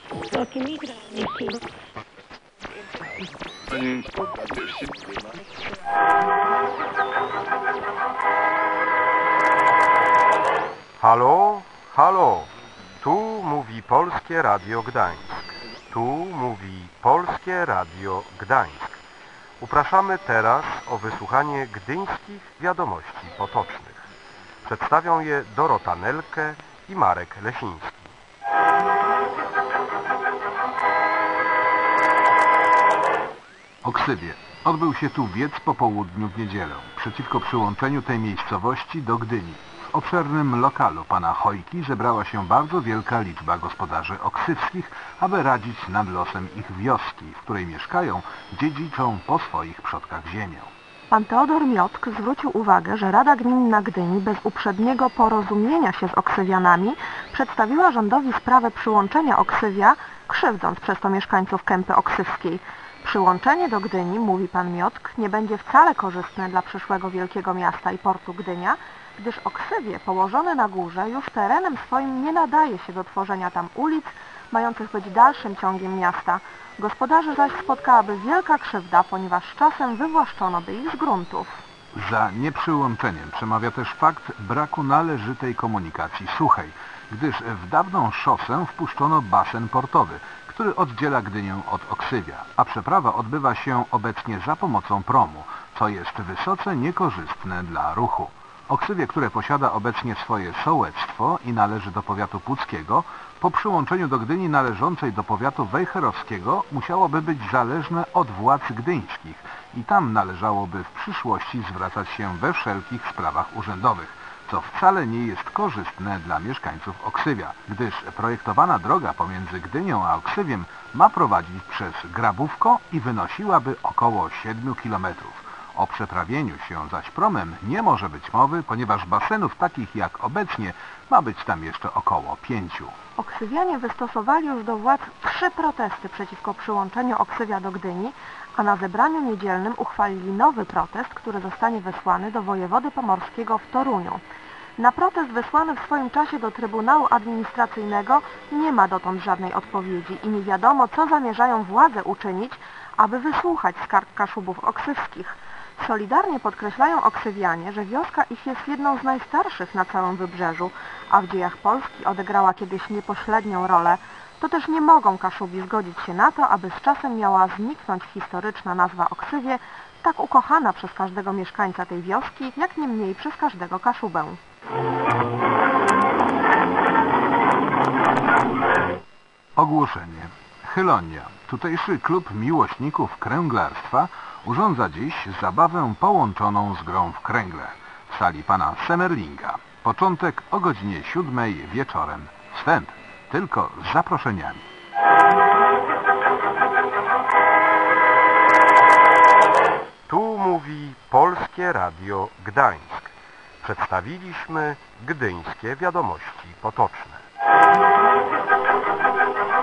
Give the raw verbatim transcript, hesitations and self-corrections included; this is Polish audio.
Halo, halo, tu mówi Polskie Radio Gdańsk. Tu mówi Polskie Radio Gdańsk. Upraszamy teraz o wysłuchanie gdyńskich wiadomości potocznych. Przedstawią je Dorota Nelke i Marek Lesiński. Oksywie. Odbył się tu wiec po południu w niedzielę, przeciwko przyłączeniu tej miejscowości do Gdyni. W obszernym lokalu pana Chojki zebrała się bardzo wielka liczba gospodarzy oksywskich, aby radzić nad losem ich wioski, w której mieszkają, dziedziczą po swoich przodkach ziemię. Pan Teodor Miotk zwrócił uwagę, że Rada Gminna Gdyni bez uprzedniego porozumienia się z oksywianami przedstawiła rządowi sprawę przyłączenia Oksywia, krzywdząc przez to mieszkańców Kępy Oksywskiej. Przyłączenie do Gdyni, mówi pan Miotk, nie będzie wcale korzystne dla przyszłego wielkiego miasta i portu Gdynia, gdyż Oksywie położone na górze już terenem swoim nie nadaje się do tworzenia tam ulic, mających być dalszym ciągiem miasta. Gospodarzy zaś spotkałaby wielka krzywda, ponieważ czasem wywłaszczono by ich z gruntów. Za nieprzyłączeniem przemawia też fakt braku należytej komunikacji suchej, gdyż w dawną szosę wpuszczono basen portowy, który oddziela Gdynię od Oksywia, a przeprawa odbywa się obecnie za pomocą promu, co jest wysoce niekorzystne dla ruchu. Oksywie, które posiada obecnie swoje sołectwo i należy do powiatu puckiego, po przyłączeniu do Gdyni należącej do powiatu wejherowskiego musiałoby być zależne od władz gdyńskich i tam należałoby w przyszłości zwracać się we wszelkich sprawach urzędowych, co wcale nie jest korzystne dla mieszkańców Oksywia, gdyż projektowana droga pomiędzy Gdynią a Oksywiem ma prowadzić przez Grabówko i wynosiłaby około siedmiu kilometrów. O przeprawieniu się zaś promem nie może być mowy, ponieważ basenów takich jak obecnie ma być tam jeszcze około pięciu. Oksywianie wystosowali już do władz trzy protesty przeciwko przyłączeniu Oksywia do Gdyni, a na zebraniu niedzielnym uchwalili nowy protest, który zostanie wysłany do wojewody pomorskiego w Toruniu. Na protest wysłany w swoim czasie do Trybunału Administracyjnego nie ma dotąd żadnej odpowiedzi i nie wiadomo, co zamierzają władze uczynić, aby wysłuchać skarg Kaszubów oksywskich. Solidarnie podkreślają oksywianie, że wioska ich jest jedną z najstarszych na całym wybrzeżu, a w dziejach Polski odegrała kiedyś niepośrednią rolę. To też nie mogą Kaszubi zgodzić się na to, aby z czasem miała zniknąć historyczna nazwa Oksywie, tak ukochana przez każdego mieszkańca tej wioski, jak nie mniej przez każdego Kaszubę. Ogłoszenie. Chylonia. Tutejszy klub miłośników kręglarstwa urządza dziś zabawę połączoną z grą w kręgle w sali pana Semmerlinga. Początek o godzinie siódmej wieczorem. Wstęp tylko z zaproszeniami. Tu mówi Polskie Radio Gdańsk. Przedstawiliśmy gdyńskie wiadomości potoczne.